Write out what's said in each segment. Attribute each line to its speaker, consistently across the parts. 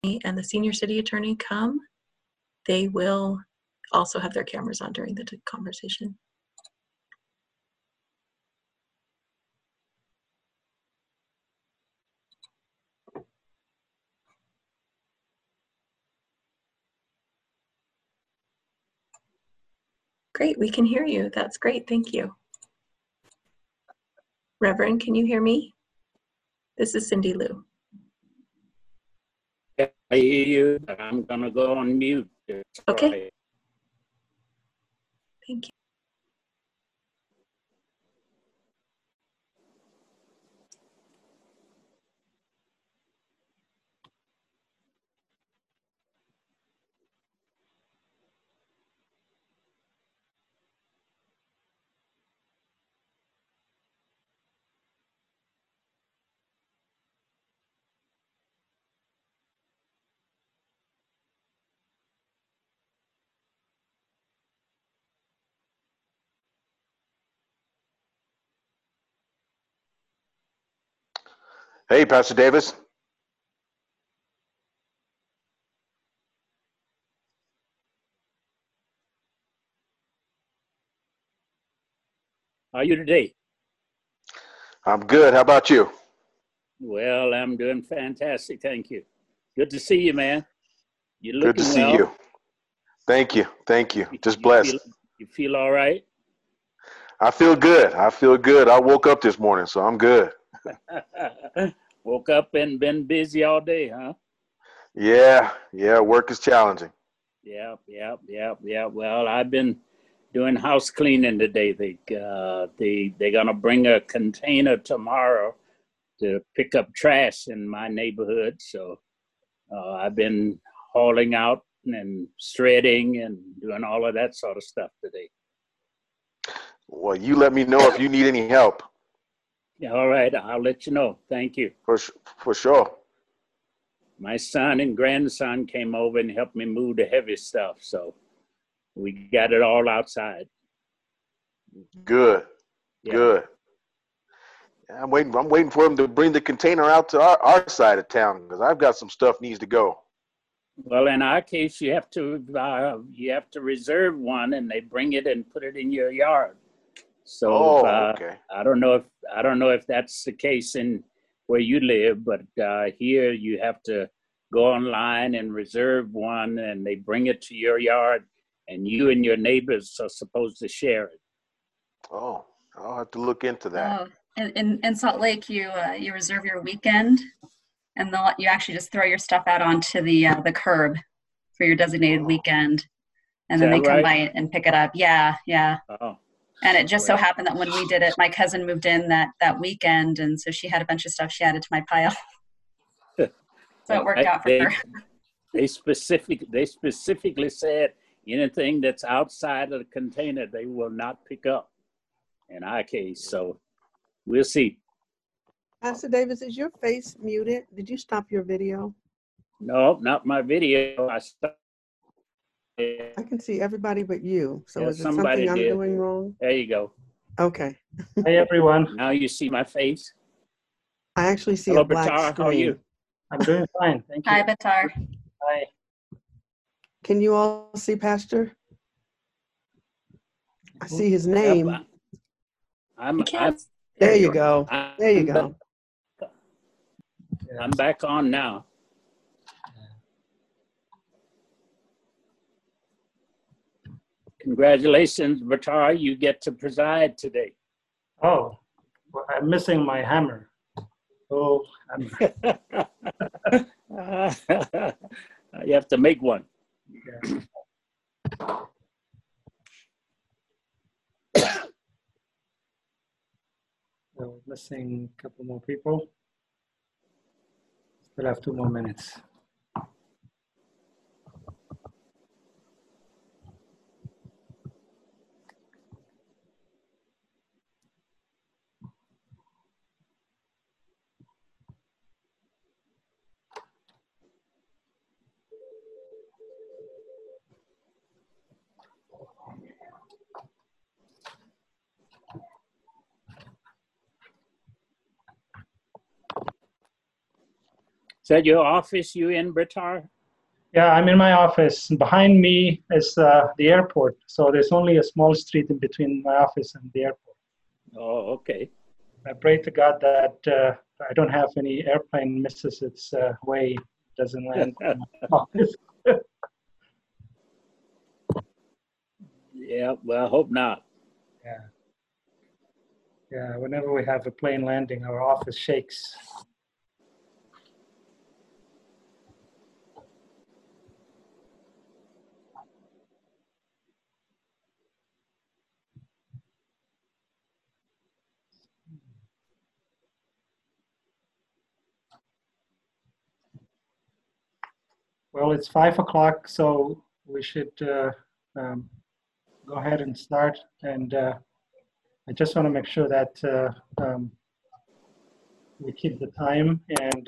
Speaker 1: and the senior city attorney come, they will also have their cameras on during the conversation. Great, we can hear you. That's great, thank you. Reverend, can you hear me? This is Cindy Lou.
Speaker 2: I hear you, but I'm gonna go on mute.
Speaker 1: Okay.
Speaker 2: Right.
Speaker 1: Thank you.
Speaker 3: Hey, Pastor Davis.
Speaker 2: How are you today?
Speaker 3: I'm good. How about you?
Speaker 2: Well, I'm doing fantastic, thank you. Good to see you, man. You're looking
Speaker 3: Good to see
Speaker 2: well.
Speaker 3: you. Thank you. Thank you. Just blessed.
Speaker 2: You feel all right?
Speaker 3: I feel good. I feel good. I woke up this morning, so I'm good.
Speaker 2: Woke up and been busy all day, huh?
Speaker 3: Yeah. Work is challenging.
Speaker 2: Yeah. Well, I've been doing house cleaning today. They're gonna bring a container tomorrow to pick up trash in my neighborhood. So I've been hauling out and shredding and doing all of that sort of stuff today.
Speaker 3: Well, you let me know if you need any help.
Speaker 2: Yeah, all right, I'll let you know. Thank you.
Speaker 3: For sure.
Speaker 2: My son and grandson came over and helped me move the heavy stuff. So we got it all outside.
Speaker 3: Good.
Speaker 2: Yeah.
Speaker 3: Good. I'm waiting for him to bring the container out to our side of town because I've got some stuff needs to go.
Speaker 2: Well, in our case, you have to reserve one, and they bring it and put it in your yard. So
Speaker 3: okay.
Speaker 2: I don't know if that's the case in where you live, but here you have to go online and reserve one, and they bring it to your yard, and you and your neighbors are supposed to share it.
Speaker 3: Oh, I'll have to look into that.
Speaker 4: Oh, in Salt Lake, you reserve your weekend, and you actually just throw your stuff out onto the curb for your designated weekend, and then they come by and pick it up. Yeah.
Speaker 2: Oh.
Speaker 4: And it just so happened that when we did it, my cousin moved in that weekend, and so she had a bunch of stuff she added to my pile. So it worked out for her.
Speaker 2: They specifically said anything that's outside of the container they will not pick up in our case. So we'll see.
Speaker 5: Pastor Davis, is your face muted? Did you stop your video?
Speaker 2: No, not my video.
Speaker 5: I can see everybody but you. So is it
Speaker 2: somebody
Speaker 5: something I'm doing wrong?
Speaker 2: There you go.
Speaker 5: Okay.
Speaker 6: Hey, everyone.
Speaker 2: Now you see my face.
Speaker 5: I actually see
Speaker 2: Hello,
Speaker 5: a black
Speaker 2: Batar.
Speaker 5: screen.
Speaker 2: How are you?
Speaker 6: I'm doing fine. Thank you.
Speaker 4: Hi, Batar.
Speaker 6: Hi.
Speaker 5: Can you all see Pastor? I see his name. There you go. There you go.
Speaker 2: I'm back on now. Congratulations, Batar. You get to preside today.
Speaker 6: Oh, well, I'm missing my hammer. Oh,
Speaker 2: you have to make one.
Speaker 6: Yeah. So missing a couple more people. Still have 2 more minutes.
Speaker 2: that your office you in, Bertar?
Speaker 6: Yeah, I'm in my office. Behind me is the airport. So there's only a small street in between my office and the airport.
Speaker 2: Oh, okay.
Speaker 6: I pray to God that I don't have any airplane misses its way, doesn't land in my office.
Speaker 2: Yeah, well, I hope not.
Speaker 6: Yeah. Yeah, whenever we have a plane landing, our office shakes. Well, it's 5 o'clock, so we should go ahead and start. And I just want to make sure that we keep the time. And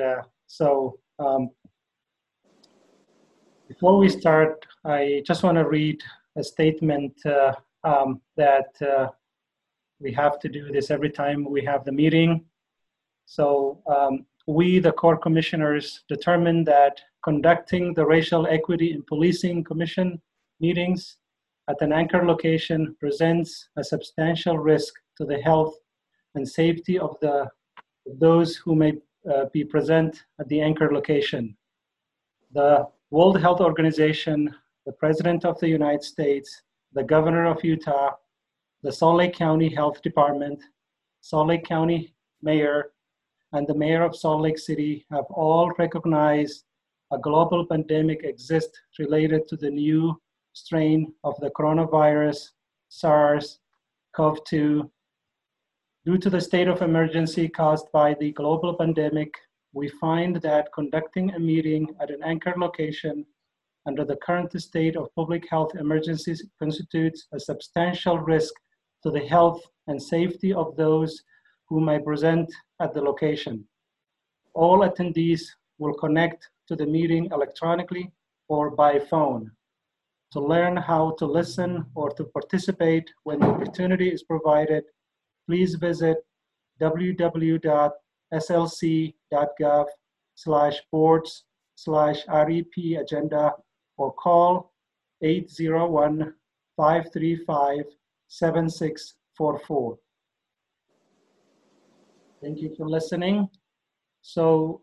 Speaker 6: before we start, I just want to read a statement that we have to do this every time we have the meeting. So we, the Corps Commissioners, determined that conducting the Racial Equity in Policing Commission meetings at an anchor location presents a substantial risk to the health and safety of those who may be present at the anchor location. The World Health Organization, the President of the United States, the Governor of Utah, the Salt Lake County Health Department, Salt Lake County Mayor, and the Mayor of Salt Lake City have all recognized a global pandemic exists related to the new strain of the coronavirus, SARS-CoV-2. Due to the state of emergency caused by the global pandemic, we find that conducting a meeting at an anchor location under the current state of public health emergencies constitutes a substantial risk to the health and safety of those who may present at the location. All attendees will connect to the meeting electronically or by phone. To learn how to listen or to participate when the opportunity is provided, please visit www.slc.gov/boards/REP agenda or call 801-535-7644. Thank you for listening. So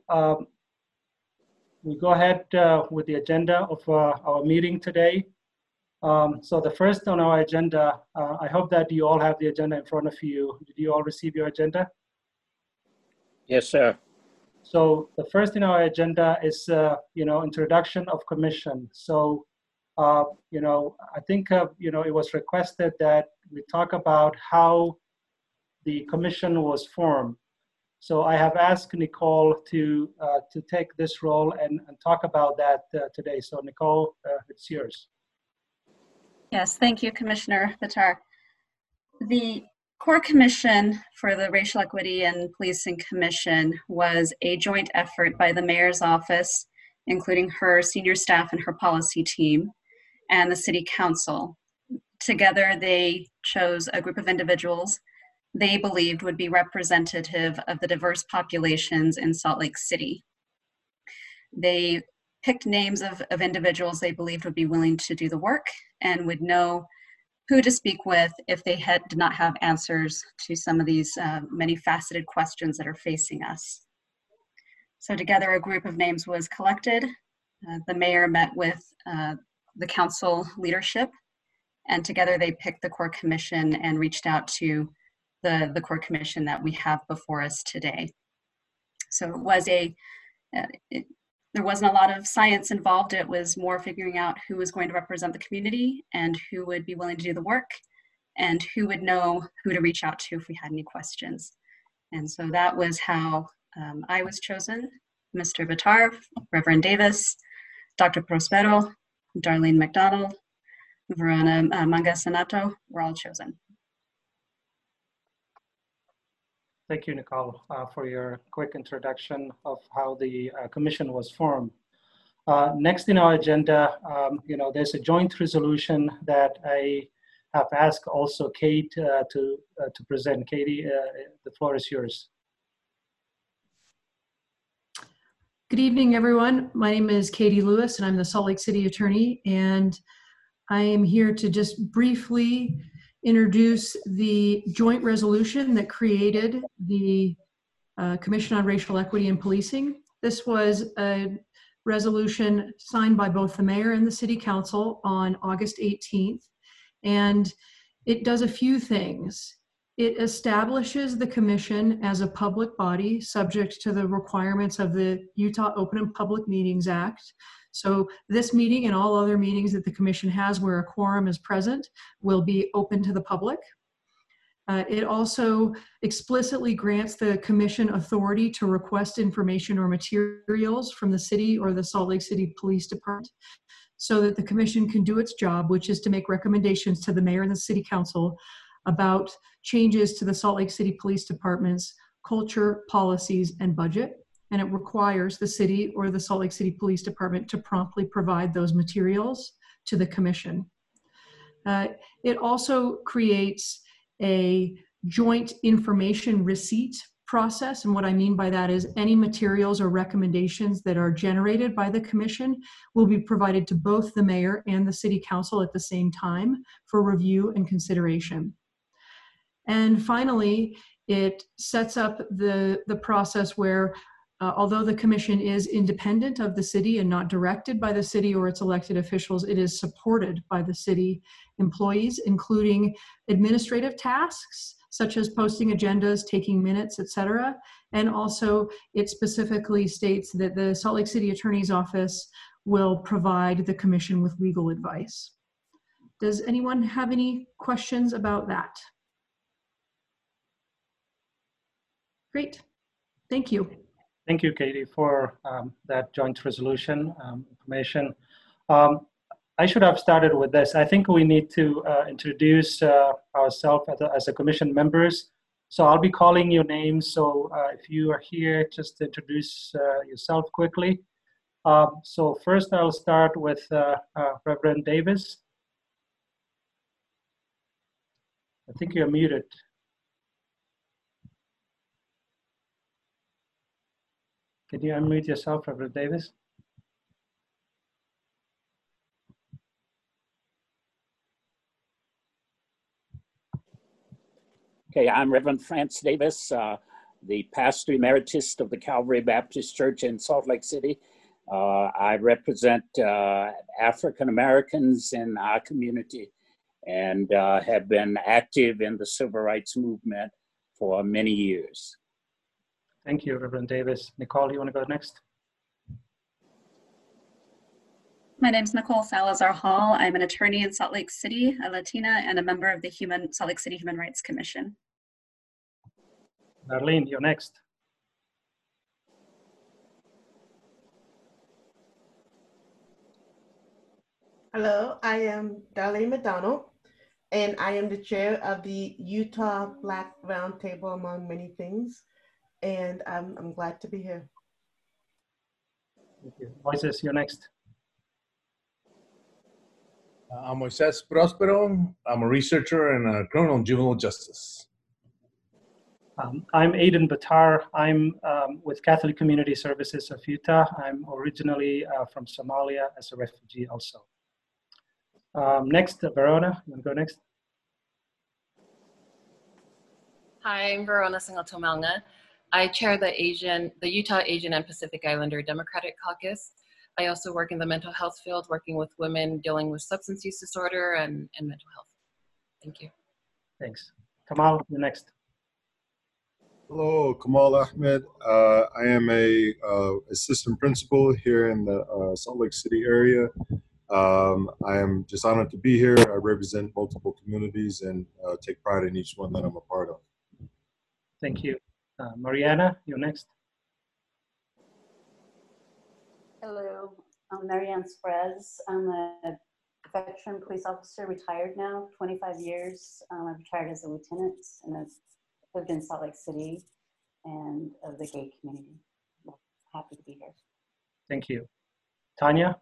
Speaker 6: we go ahead with the agenda of our meeting today. So the first on our agenda, I hope that you all have the agenda in front of you. Did you all receive your agenda?
Speaker 2: Yes, sir.
Speaker 6: So the first in our agenda is, introduction of commission. So, I think, it was requested that we talk about how the commission was formed. So I have asked Nicole to take this role and talk about that today. So Nicole, it's yours.
Speaker 4: Yes, thank you, Commissioner Bitar. The Corps Commission for the Racial Equity and Policing Commission was a joint effort by the Mayor's Office, including her senior staff and her policy team, and the City Council. Together, they chose a group of individuals they believed would be representative of the diverse populations in Salt Lake City. They picked names of individuals they believed would be willing to do the work and would know who to speak with if they did not have answers to some of these many faceted questions that are facing us. So together, a group of names was collected. The mayor met with the council leadership, and together they picked the Corps Commission and reached out to the Corps Commission that we have before us today. So it was there wasn't a lot of science involved. It was more figuring out who was going to represent the community and who would be willing to do the work and who would know who to reach out to if we had any questions. And so that was how I was chosen. Mr. Bitar, Reverend Davis, Dr. Prospero, Darlene McDonald, Verona Mangasanato were all chosen.
Speaker 6: Thank you, Nicole, for your quick introduction of how the commission was formed. Next in our agenda, there's a joint resolution that I have asked also Kate to present. Katie, the floor is yours.
Speaker 7: Good evening, everyone. My name is Katie Lewis, and I'm the Salt Lake City Attorney, and I am here to just briefly introduce the joint resolution that created the Commission on Racial Equity and Policing. This was a resolution signed by both the mayor and the city council on August 18th, and it does a few things. It establishes the commission as a public body subject to the requirements of the Utah Open and Public Meetings Act. So this meeting and all other meetings that the commission has where a quorum is present will be open to the public. It also explicitly grants the commission authority to request information or materials from the city or the Salt Lake City Police Department so that the commission can do its job, which is to make recommendations to the mayor and the city council about changes to the Salt Lake City Police Department's culture, policies, and budget. And it requires the city or the Salt Lake City Police Department to promptly provide those materials to the commission. It also creates a joint information receipt process. And what I mean by that is any materials or recommendations that are generated by the commission will be provided to both the mayor and the city council at the same time for review and consideration. And finally, it sets up the process where although the commission is independent of the city and not directed by the city or its elected officials, it is supported by the city employees, including administrative tasks, such as posting agendas, taking minutes, etc. And also, it specifically states that the Salt Lake City Attorney's Office will provide the commission with legal advice. Does anyone have any questions about that? Great, thank you.
Speaker 6: Thank you, Katie, for that joint resolution information. I should have started with this. I think we need to introduce ourselves as a commission members. So I'll be calling your names. So if you are here, just introduce yourself quickly. So first I'll start with Reverend Davis. I think you're muted. Can you unmute yourself, Reverend Davis?
Speaker 2: Okay, I'm Reverend France Davis, the pastor emeritus of the Calvary Baptist Church in Salt Lake City. I represent African Americans in our community and have been active in the civil rights movement for many years.
Speaker 6: Thank you, Reverend Davis. Nicole, you want to go next?
Speaker 4: My name is Nicole Salazar Hall. I'm an attorney in Salt Lake City, a Latina, and a member of the Salt Lake City Human Rights Commission.
Speaker 6: Darlene, you're next.
Speaker 5: Hello, I am Darlene McDonald, and I am the chair of the Utah Black Roundtable, among many things. And I'm glad to be here.
Speaker 6: Thank you. Moises, you're next.
Speaker 8: I'm Moises Prospero. I'm a researcher in criminal and juvenile justice.
Speaker 6: I'm Aidan Batar. I'm with Catholic Community Services of Utah. I'm originally from Somalia as a refugee also. Next, Verona, you want to go next?
Speaker 9: Hi, I'm Verona Singleton-Malnga. I chair the Utah Asian and Pacific Islander Democratic Caucus. I also work in the mental health field, working with women dealing with substance use disorder and mental health. Thank you.
Speaker 6: Thanks. Kamal, you're next.
Speaker 10: Hello, Kamal Ahmed. I am a assistant principal here in the Salt Lake City area. I am just honored to be here. I represent multiple communities and take pride in each one that I'm a part of.
Speaker 6: Thank you. Mariana, you're next.
Speaker 11: Hello, I'm Marianne Sprez. I'm a veteran police officer, retired now, 25 years. I retired as a lieutenant and I've lived in Salt Lake City and of the gay community. I'm happy to be here.
Speaker 6: Thank you. Tanya?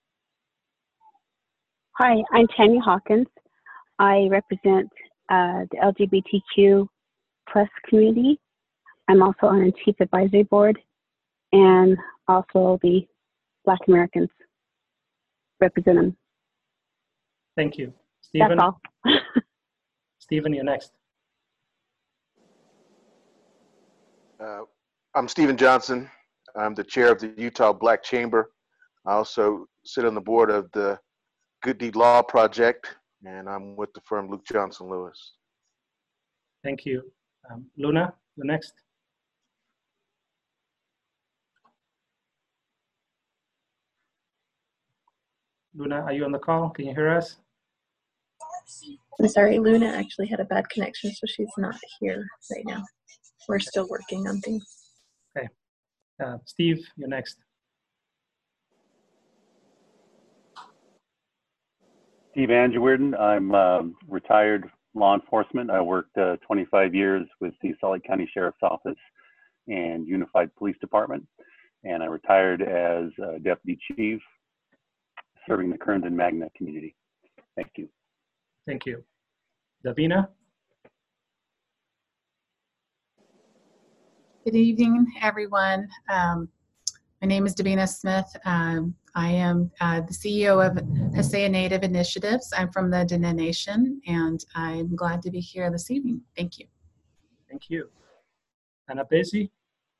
Speaker 12: Hi, I'm Tanya Hawkins. I represent the LGBTQ plus community. I'm also on a chief advisory board, and also the Black Americans. Represent them.
Speaker 6: Thank you. Stephen?
Speaker 12: That's all.
Speaker 6: Stephen, you're next.
Speaker 3: I'm Stephen Johnson. I'm the chair of the Utah Black Chamber. I also sit on the board of the Good Deed Law Project, and I'm with the firm Luke Johnson Lewis.
Speaker 6: Thank you. Luna, you're next. Luna, are you on the call? Can you hear us?
Speaker 1: I'm sorry, Luna actually had a bad connection, so she's not here right now. We're still working on things.
Speaker 6: Okay. Steve, you're next.
Speaker 13: Steve Angewerden. I'm retired law enforcement. I worked 25 years with the Salt Lake County Sheriff's Office and Unified Police Department. And I retired as deputy chief, serving the Kearns and Magna community. Thank you.
Speaker 6: Thank you. Davina?
Speaker 14: Good evening, everyone. My name is Davina Smith. I am the CEO of Hesea Native Initiatives. I'm from the Dene Nation, and I'm glad to be here this evening. Thank you.
Speaker 6: Thank you. Anna Bezi?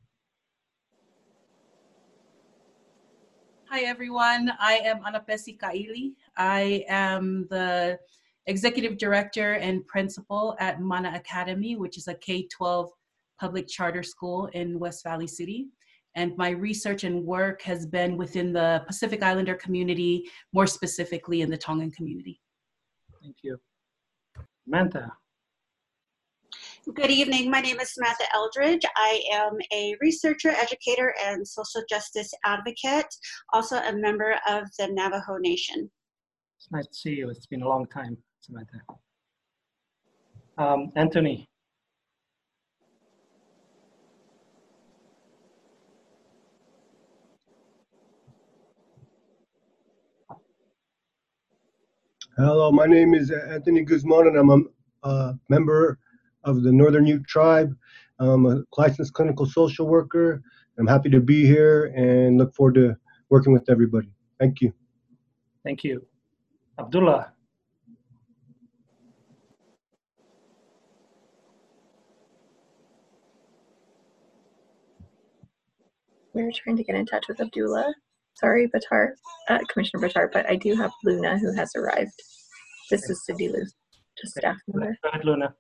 Speaker 15: Hi, everyone. I am Anapesi Kaili. I am the executive director and principal at Mana Academy, which is a K-12 public charter school in West Valley City. And my research and work has been within the Pacific Islander community, more specifically in the Tongan community.
Speaker 6: Thank you. Samantha?
Speaker 16: Good evening. My name is Samantha Eldridge. I am a researcher, educator, and social justice advocate, also a member of the Navajo Nation.
Speaker 6: It's nice to see you. It's been a long time, Samantha. Anthony?
Speaker 17: Hello, my name is Anthony Guzman, and I'm a member of the Northern Ute Tribe. I'm a licensed clinical social worker. I'm happy to be here and look forward to working with everybody. Thank you.
Speaker 6: Thank you. Abdullah?
Speaker 1: We're trying to get in touch with Abdullah. Sorry, Batar, Commissioner Batar, but I do have Luna who has arrived. This is Cindy Lou, just staff member.
Speaker 6: Go ahead, Luna.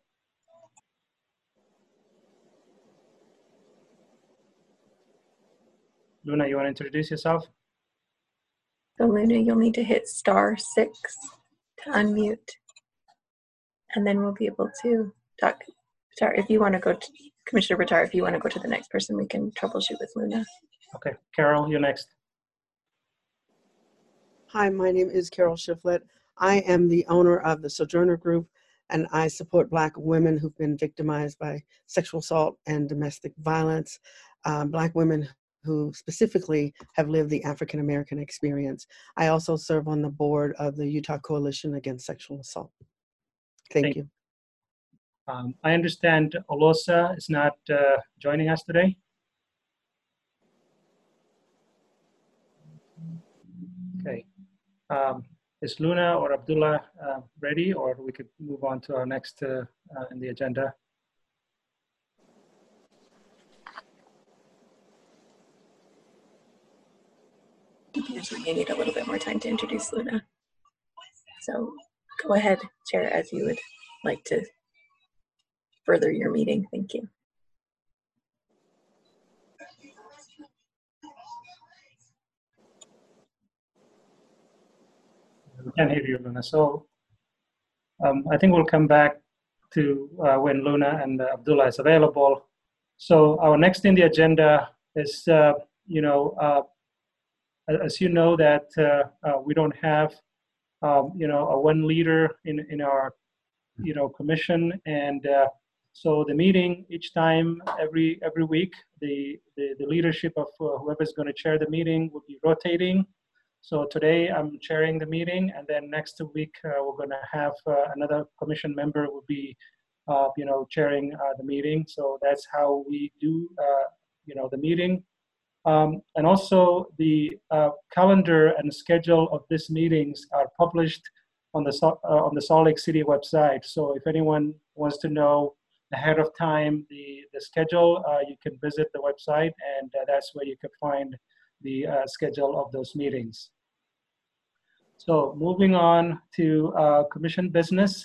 Speaker 6: Luna, you want to introduce yourself?
Speaker 1: So Luna, you'll need to hit *6 to unmute. And then we'll be able to talk. Batar, if you want to go to, Commissioner Batar, if you want to go to the next person, we can troubleshoot with Luna.
Speaker 6: Okay, Carol, you're next.
Speaker 18: Hi, my name is Carol Shiflett. I am the owner of the Sojourner Group, and I support Black women who've been victimized by sexual assault and domestic violence, Black women who specifically have lived the African American experience. I also serve on the board of the Utah Coalition Against Sexual Assault. Thank you.
Speaker 6: I understand Olosa is not joining us today. Okay. Is Luna or Abdullah ready, or we could move on to our next in the agenda?
Speaker 1: Usually you need a little bit more time to introduce Luna. So go ahead, Chair, as you would like to further your meeting. Thank you.
Speaker 6: We can't hear you, Luna. So I think we'll come back to when Luna and Abdullah is available. So our next in the agenda is, as you know, that we don't have, a one leader in our, commission, and so the meeting each time every week, the leadership of whoever's going to chair the meeting will be rotating. So today I'm chairing the meeting, and then next week we're going to have another commission member will be, chairing the meeting. So that's how we do, the meeting. And also the calendar and schedule of these meetings are published on the Salt Lake City website. So if anyone wants to know ahead of time the schedule, you can visit the website, and that's where you can find the schedule of those meetings. So moving on to commission business.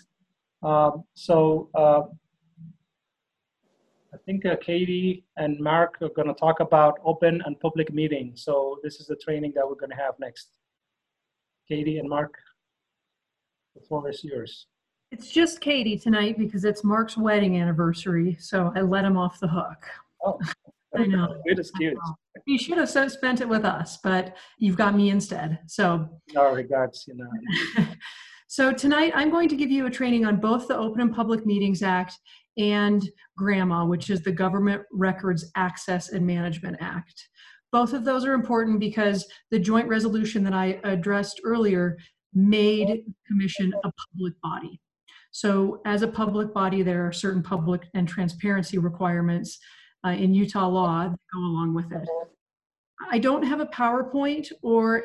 Speaker 6: I think Katie and Mark are going to talk about open and public meetings. So this is the training that we're going to have next. Katie and Mark, the floor is yours.
Speaker 7: It's just Katie tonight because it's Mark's wedding anniversary, so I let him off the hook.
Speaker 6: Oh,
Speaker 7: I know.
Speaker 6: Good excuse.
Speaker 7: You should have spent it with us, but you've got me instead. So.
Speaker 6: No regards, you know.
Speaker 7: So tonight I'm going to give you a training on both the Open and Public Meetings Act and GRAMA, which is the Government Records Access and Management Act. Both of those are important because the joint resolution that I addressed earlier made the commission a public body. So as a public body, there are certain public and transparency requirements in Utah law that go along with it. I don't have a PowerPoint or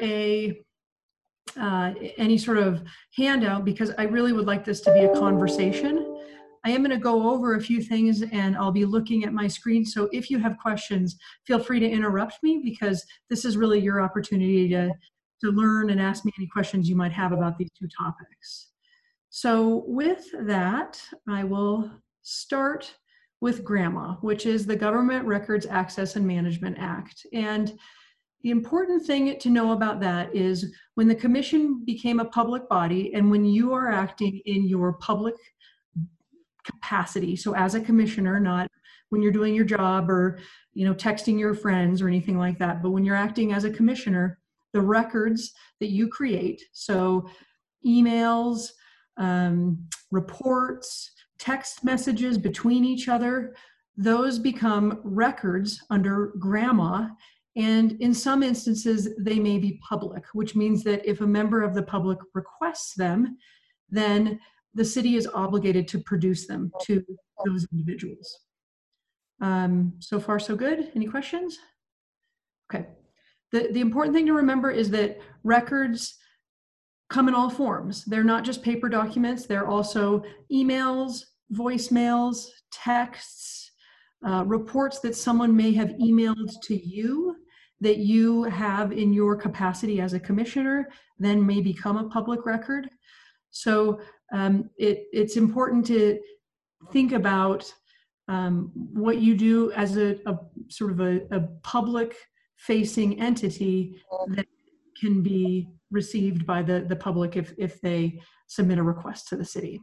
Speaker 7: any sort of handout because I really would like this to be a conversation. I am going to go over a few things and I'll be looking at my screen. So if you have questions, feel free to interrupt me because this is really your opportunity to learn and ask me any questions you might have about these two topics. So with that, I will start with GRAMA, which is the Government Records Access and Management Act. And the important thing to know about that is when the commission became a public body and when you are acting in your public capacity, so as a commissioner, not when you're doing your job or texting your friends or anything like that, but when you're acting as a commissioner, the records that you create, so emails, reports, text messages between each other, those become records under GRAMA. And in some instances, they may be public, which means that if a member of the public requests them, then the city is obligated to produce them to those individuals. So far, so good. Any questions? Okay. The important thing to remember is that records come in all forms. They're not just paper documents. They're also emails, voicemails, texts, reports that someone may have emailed to you that you have in your capacity as a commissioner, then may become a public record. So it's important to think about what you do as a sort of a public facing entity that can be received by the public if they submit a request to the city.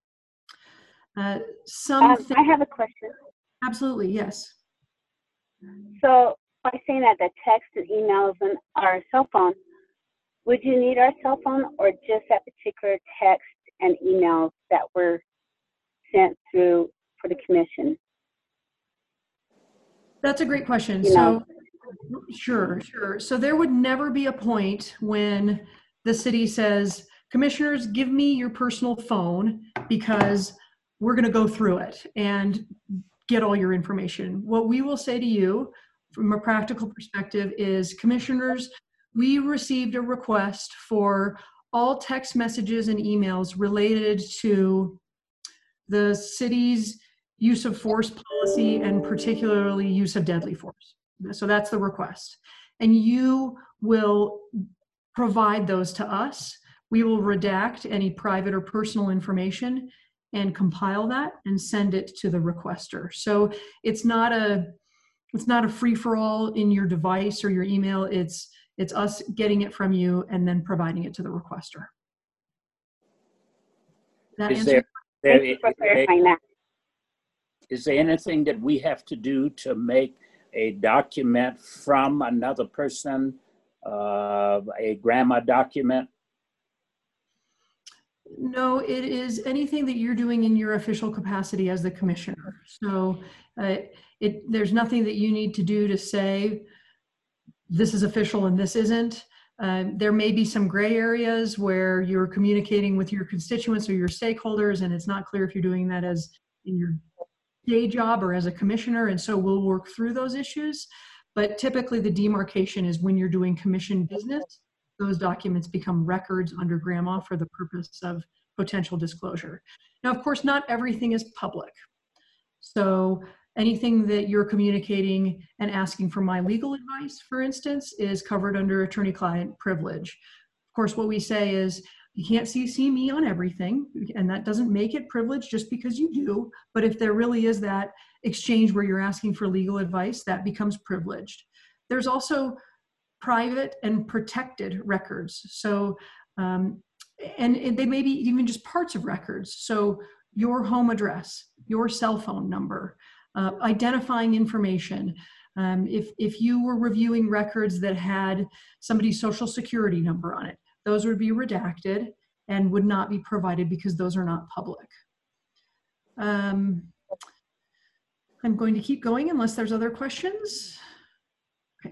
Speaker 12: I have a question.
Speaker 7: Absolutely, yes.
Speaker 12: So by saying that the text and emails on our cell phone, would you need our cell phone or just that particular text and emails that were sent through for the commission?
Speaker 7: That's a great question. Sure. So there would never be a point when the city says, commissioners, give me your personal phone because we're going to go through it and get all your information. What we will say to you from a practical perspective is, commissioners, we received a request for all text messages and emails related to the city's use of force policy and particularly use of deadly force. So that's the request. And you will provide those to us. We will redact any private or personal information and compile that and send it to the requester. So it's not a free-for-all in your device or your email. It's us getting it from you and then providing it to the requester.
Speaker 2: Is there anything that we have to do to make a document from another person, a GRAMA document?
Speaker 7: No, it is anything that you're doing in your official capacity as the commissioner. So there's nothing that you need to do to say this is official and this isn't. There may be some gray areas where you're communicating with your constituents or your stakeholders and it's not clear if you're doing that as in your day job or as a commissioner, and so we'll work through those issues. But typically the demarcation is when you're doing commission business, those documents become records under GRAMA for the purpose of potential disclosure. Now, of course, not everything is public. So anything that you're communicating and asking for my legal advice, for instance, is covered under attorney-client privilege. Of course, what we say is you can't CC me on everything, and that doesn't make it privileged just because you do. But if there really is that exchange where you're asking for legal advice, that becomes privileged. There's also private and protected records. So, and they may be even just parts of records. So your home address, your cell phone number, identifying information. If you were reviewing records that had somebody's social security number on it, those would be redacted and would not be provided because those are not public. I'm going to keep going unless there's other questions. Okay.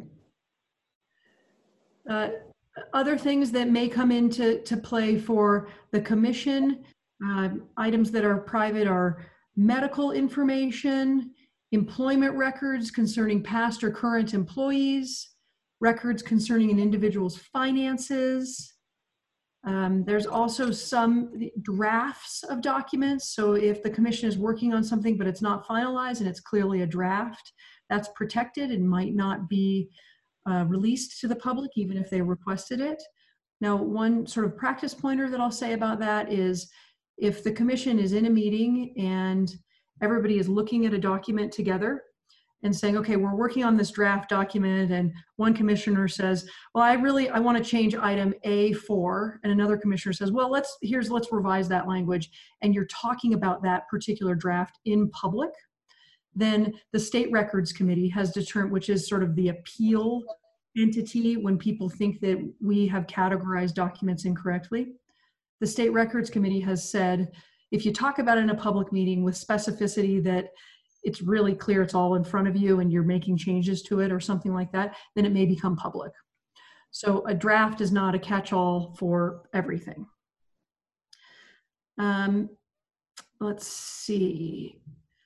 Speaker 7: Other things that may come into play for the commission, items that are private are medical information, employment records concerning past or current employees, records concerning an individual's finances. There's also some drafts of documents. So if the commission is working on something, but it's not finalized and it's clearly a draft, that's protected and might not be released to the public, even if they requested it. Now, one sort of practice pointer that I'll say about that is if the commission is in a meeting and everybody is looking at a document together and saying, okay, we're working on this draft document, and one commissioner says, well, I want to change item A4, and another commissioner says, well, let's revise that language, and you're talking about that particular draft in public, then the State Records Committee has determined, which is sort of the appeal entity when people think that we have categorized documents incorrectly. The State Records Committee has said, if you talk about it in a public meeting with specificity that it's really clear it's all in front of you and you're making changes to it or something like that, then it may become public. So a draft is not a catch-all for everything. Let's see.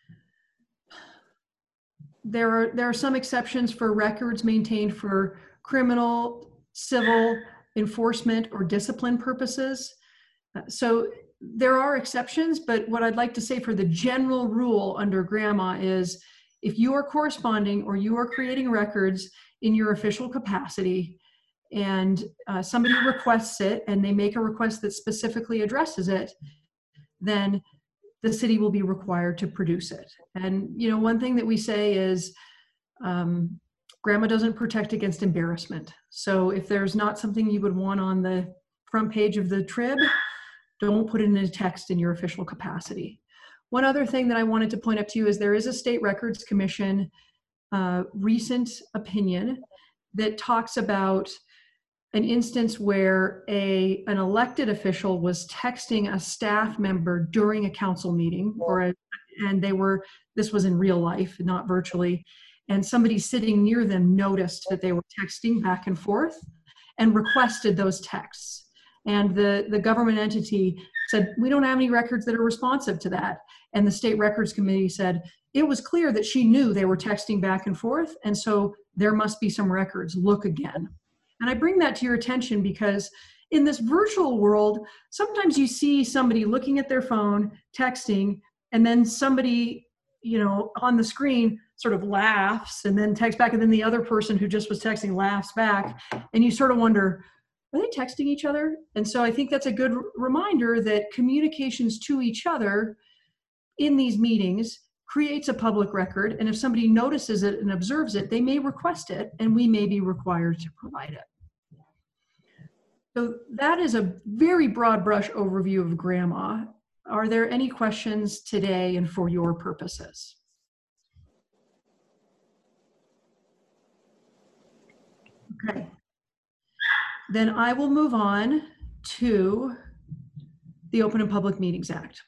Speaker 7: There are some exceptions for records maintained for criminal, civil, enforcement, or discipline purposes. So there are exceptions, but what I'd like to say for the general rule under GRAMA is if you are corresponding or you are creating records in your official capacity and somebody requests it and they make a request that specifically addresses it, then the city will be required to produce it. And you know, one thing that we say is GRAMA doesn't protect against embarrassment. So if there's not something you would want on the front page of the Trib, don't put it in a text in your official capacity. One other thing that I wanted to point up to you is there is a State Records Commission recent opinion that talks about an instance where an elected official was texting a staff member during a council meeting, this was in real life, not virtually, and somebody sitting near them noticed that they were texting back and forth and requested those texts. And the government entity said, we don't have any records that are responsive to that. And the State Records Committee said, it was clear that she knew they were texting back and forth, and so there must be some records, look again. And I bring that to your attention because in this virtual world, sometimes you see somebody looking at their phone, texting, and then somebody, you know, on the screen sort of laughs and then texts back, and then the other person who just was texting laughs back, and you sort of wonder, are they texting each other? And so I think that's a good reminder that communications to each other in these meetings creates a public record. And if somebody notices it and observes it, they may request it and we may be required to provide it. So that is a very broad brush overview of GRAMA. Are there any questions today and for your purposes? Okay. Then I will move on to the Open and Public Meetings Act.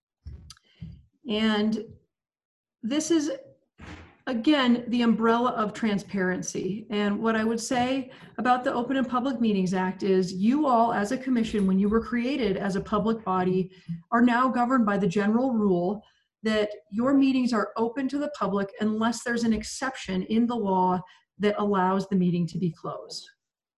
Speaker 7: And this is, again, the umbrella of transparency. And what I would say about the Open and Public Meetings Act is you all as a commission, when you were created as a public body, are now governed by the general rule that your meetings are open to the public unless there's an exception in the law that allows the meeting to be closed.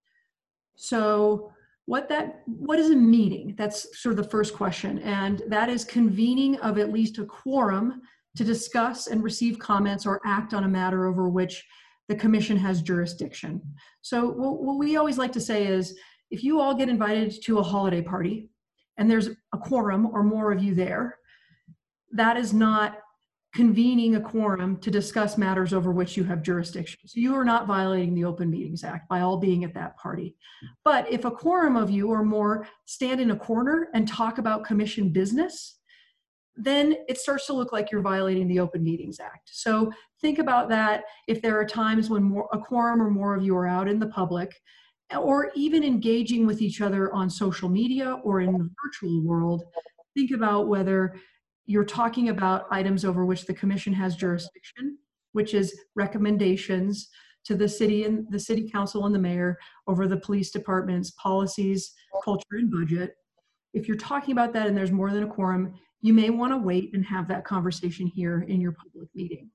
Speaker 7: So what is a meeting? That's sort of the first question. And that is convening of at least a quorum to discuss and receive comments or act on a matter over which the commission has jurisdiction. So what we always like to say is, if you all get invited to a holiday party and there's a quorum or more of you there, that is not convening a quorum to discuss matters over which you have jurisdiction. So you are not violating the Open Meetings Act by all being at that party. But if a quorum of you or more stand in a corner and talk about commission business, then it starts to look like you're violating the Open Meetings Act. So think about that. If there are times when a quorum or more of you are out in the public, or even engaging with each other on social media or in the virtual world, think about whether you're talking about items over which the commission has jurisdiction, which is recommendations to the city and the city council and the mayor over the police department's policies, culture, and budget. If you're talking about that and there's more than a quorum, you may want to wait and have that conversation here in your public meeting.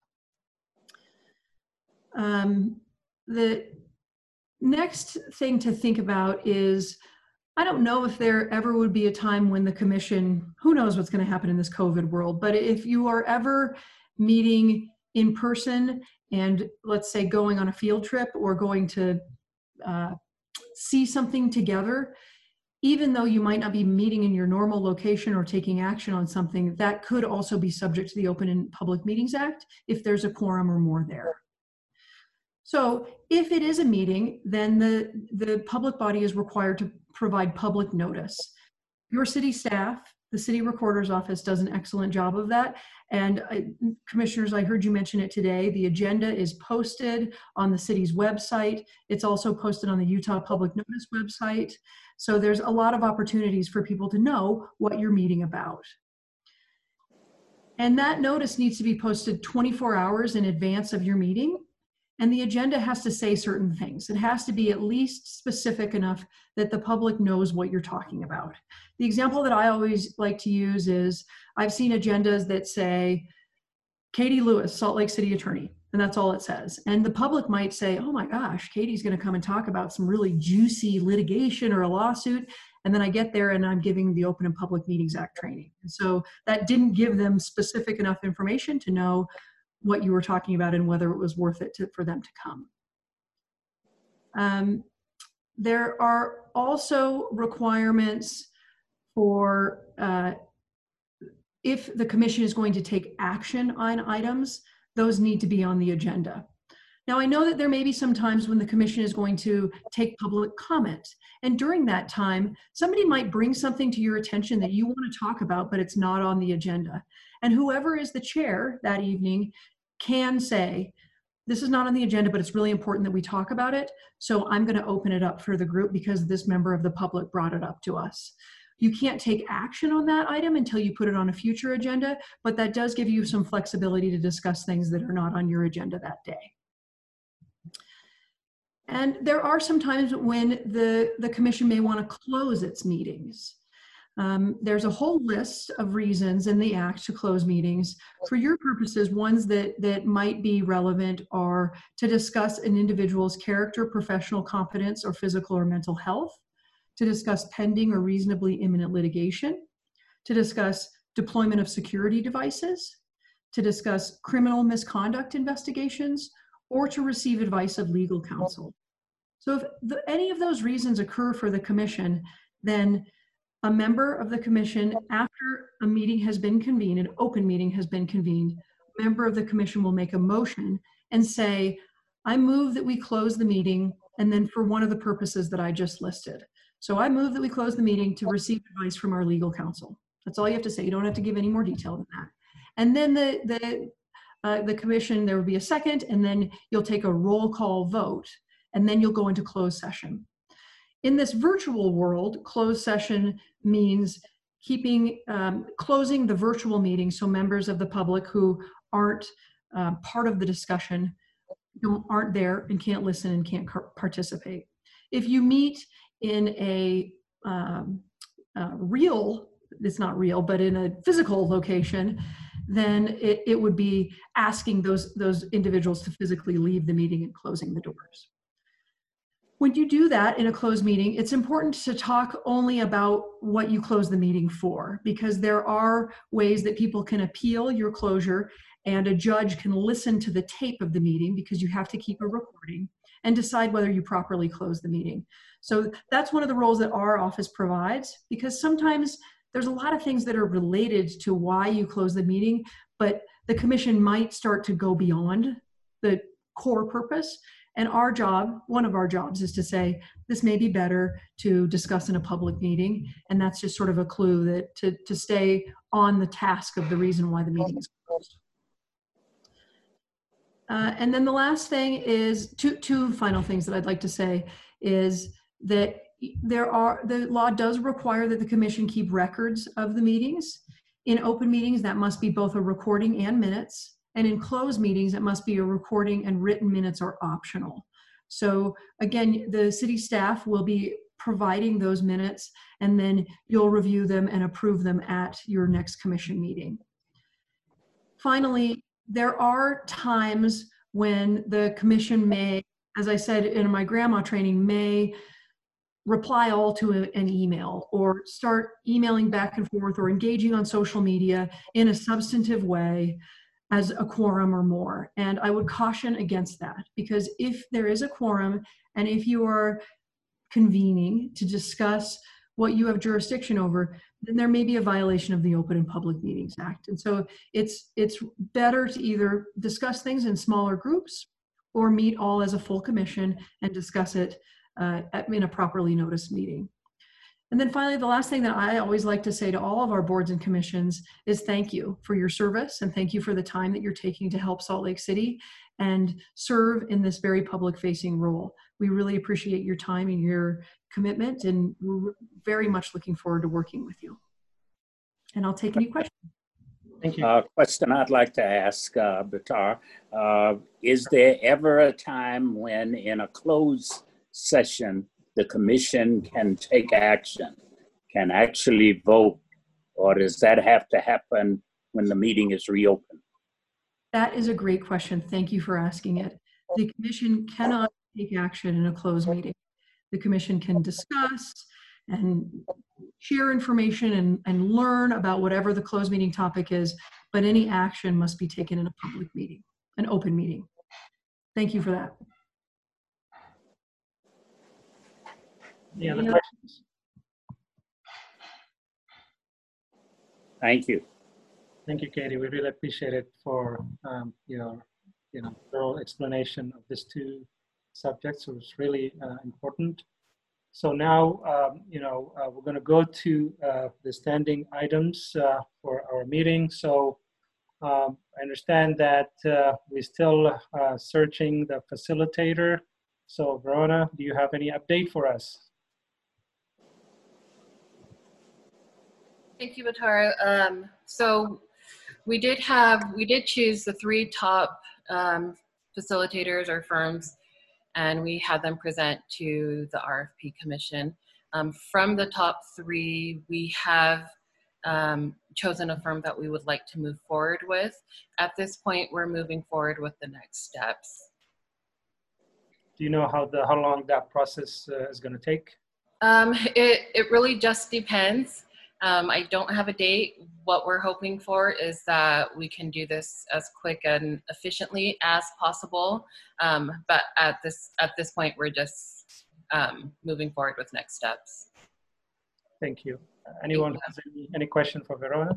Speaker 7: The next thing to think about is, I don't know if there ever would be a time when the commission, who knows what's going to happen in this COVID world, but if you are ever meeting in person and let's say going on a field trip or going to see something together, even though you might not be meeting in your normal location or taking action on something, that could also be subject to the Open and Public Meetings Act if there's a quorum or more there. So if it is a meeting, then the public body is required to provide public notice. Your city staff, the city recorder's office, does an excellent job of that. And commissioners, I heard you mention it today. The agenda is posted on the city's website. It's also posted on the Utah Public Notice website. So there's a lot of opportunities for people to know what you're meeting about. And that notice needs to be posted 24 hours in advance of your meeting. And the agenda has to say certain things. It has to be at least specific enough that the public knows what you're talking about. The example that I always like to use is, I've seen agendas that say, Katie Lewis, Salt Lake City Attorney, and that's all it says. And the public might say, oh my gosh, Katie's gonna come and talk about some really juicy litigation or a lawsuit. And then I get there and I'm giving the Open and Public Meetings Act training. And so that didn't give them specific enough information to know what you were talking about and whether it was worth it for them to come. There are also requirements for if the commission is going to take action on items, those need to be on the agenda. Now, I know that there may be some times when the commission is going to take public comment. And during that time, somebody might bring something to your attention that you want to talk about, but it's not on the agenda. And whoever is the chair that evening can say, this is not on the agenda, but it's really important that we talk about it. So I'm going to open it up for the group because this member of the public brought it up to us. You can't take action on that item until you put it on a future agenda, but that does give you some flexibility to discuss things that are not on your agenda that day. And there are some times when the commission may want to close its meetings. There's a whole list of reasons in the Act to close meetings. For your purposes, ones that might be relevant are to discuss an individual's character, professional competence, or physical or mental health, to discuss pending or reasonably imminent litigation, to discuss deployment of security devices, to discuss criminal misconduct investigations, or to receive advice of legal counsel. So if any of those reasons occur for the commission, then a member of the commission, after a meeting has been convened, an open meeting has been convened, a member of the commission will make a motion and say, I move that we close the meeting, and then for one of the purposes that I just listed. So I move that we close the meeting to receive advice from our legal counsel. That's all you have to say. You don't have to give any more detail than that. And then the commission, there will be a second, and then you'll take a roll call vote, and then you'll go into closed session. In this virtual world, closed session means closing the virtual meeting so members of the public who aren't part of the discussion aren't there and can't listen and can't participate. If you meet in a real, it's not real, but in a physical location, then it would be asking those individuals to physically leave the meeting and closing the doors. When you do that in a closed meeting, it's important to talk only about what you close the meeting for, because there are ways that people can appeal your closure, and a judge can listen to the tape of the meeting, because you have to keep a recording, and decide whether you properly close the meeting. So that's one of the roles that our office provides, because sometimes there's a lot of things that are related to why you close the meeting, but the commission might start to go beyond the core purpose. And our job, one of our jobs, is to say, this may be better to discuss in a public meeting. And that's just sort of a clue that to stay on the task of the reason why the meeting is closed. And then the last thing is, two final things that I'd like to say is that the law does require that the commission keep records of the meetings. In open meetings, that must be both a recording and minutes. And in closed meetings, it must be a recording, and written minutes are optional. So again, the city staff will be providing those minutes, and then you'll review them and approve them at your next commission meeting. Finally, there are times when the commission may, as I said in my grandma training, may reply all to an email, or start emailing back and forth, or engaging on social media in a substantive way as a quorum or more. And I would caution against that, because if there is a quorum, and if you are convening to discuss what you have jurisdiction over, then there may be a violation of the Open and Public Meetings Act. And so it's better to either discuss things in smaller groups, or meet all as a full commission and discuss it in a properly noticed meeting. And then finally, the last thing that I always like to say to all of our boards and commissions is thank you for your service, and thank you for the time that you're taking to help Salt Lake City and serve in this very public-facing role. We really appreciate your time and your commitment, and we're very much looking forward to working with you. And I'll take any questions.
Speaker 6: Thank you.
Speaker 2: Question I'd like to ask Bitar. Is there ever a time when in a closed session the commission can take action, can actually vote, or does that have to happen when the meeting is reopened?
Speaker 7: That is a great question. Thank you for asking it. The commission cannot take action in a closed meeting. The commission can discuss and share information and learn about whatever the closed meeting topic is, but any action must be taken in a public meeting, an open meeting. Thank you for that.
Speaker 6: Any other questions?
Speaker 2: Thank you.
Speaker 6: Thank you, Katie. We really appreciate it for your thorough explanation of these two subjects. So it's really important. So now, we're going to go to the standing items for our meeting. So I understand that we're still searching the facilitator. So Verona, do you have any update for us?
Speaker 9: Thank you, Bitar. So we did choose the 3 top facilitators or firms, and we had them present to the RFP Commission. From the top 3, we have chosen a firm that we would like to move forward with. At this point, we're moving forward with the next steps.
Speaker 6: Do you know how long that process is going to take?
Speaker 9: It really just depends. I don't have a date. What we're hoping for is that we can do this as quick and efficiently as possible. But at this point, we're just moving forward with next steps.
Speaker 6: Thank you. Anyone has any question for Verona?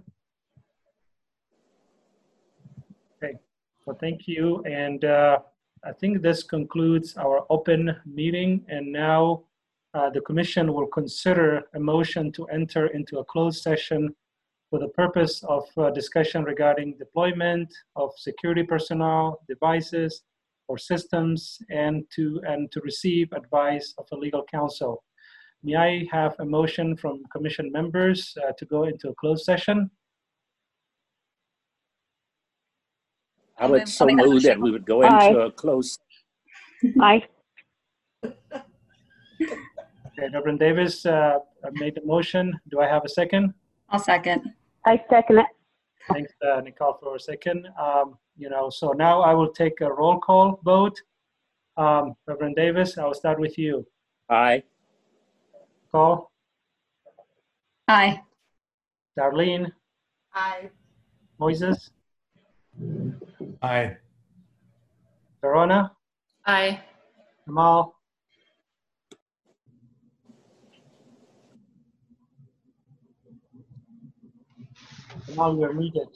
Speaker 6: Okay. Well, thank you. And I think this concludes our open meeting. And now the commission will consider a motion to enter into a closed session for the purpose of discussion regarding deployment of security personnel, devices, or systems, and to receive advice of a legal counsel. May I have a motion from commission members to go into a closed session?
Speaker 2: I would so move that we would go into a closed.
Speaker 12: Aye.
Speaker 6: Okay, Reverend Davis made the motion. Do I have a second?
Speaker 4: I'll second.
Speaker 12: I second it.
Speaker 6: Thanks, Nicole, for a second. So now I will take a roll call vote. Reverend Davis, I'll start with you.
Speaker 2: Aye.
Speaker 6: Nicole?
Speaker 4: Aye.
Speaker 6: Darlene?
Speaker 5: Aye.
Speaker 6: Moises?
Speaker 8: Aye.
Speaker 6: Verona?
Speaker 9: Aye.
Speaker 6: Kamal? Kamal, you're muted.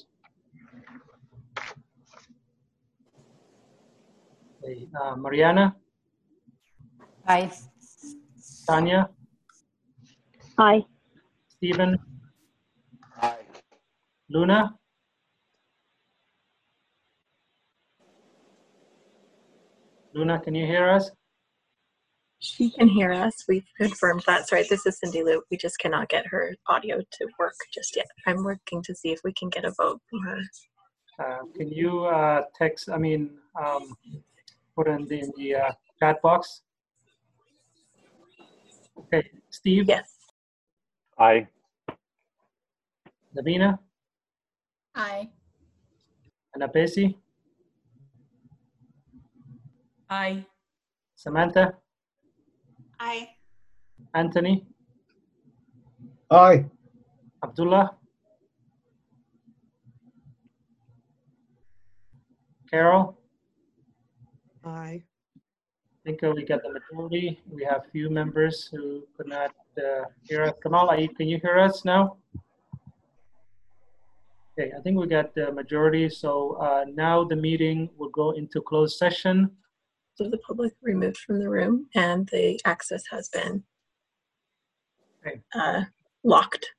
Speaker 6: Okay, Mariana?
Speaker 11: Aye.
Speaker 6: Tanya?
Speaker 12: Aye.
Speaker 6: Stephen?
Speaker 3: Aye.
Speaker 6: Luna? Luna, can you hear us?
Speaker 1: She can hear us. We've confirmed that. Sorry, this is Cindy Lou. We just cannot get her audio to work just yet. I'm working to see if we can get a vote from her.
Speaker 6: Can you put in the chat box? Okay, Steve?
Speaker 1: Yes.
Speaker 13: Aye.
Speaker 6: Davina?
Speaker 14: Aye.
Speaker 6: Anapesi?
Speaker 15: Aye.
Speaker 6: Samantha?
Speaker 16: Aye.
Speaker 6: Anthony?
Speaker 17: Aye.
Speaker 6: Abdullah? Carol?
Speaker 18: Aye.
Speaker 6: I think we got the majority. We have few members who could not hear us. Kamal, can you hear us now? Okay, I think we got the majority. So now the meeting will go into closed session.
Speaker 1: So the public removed from the room and the access has been locked.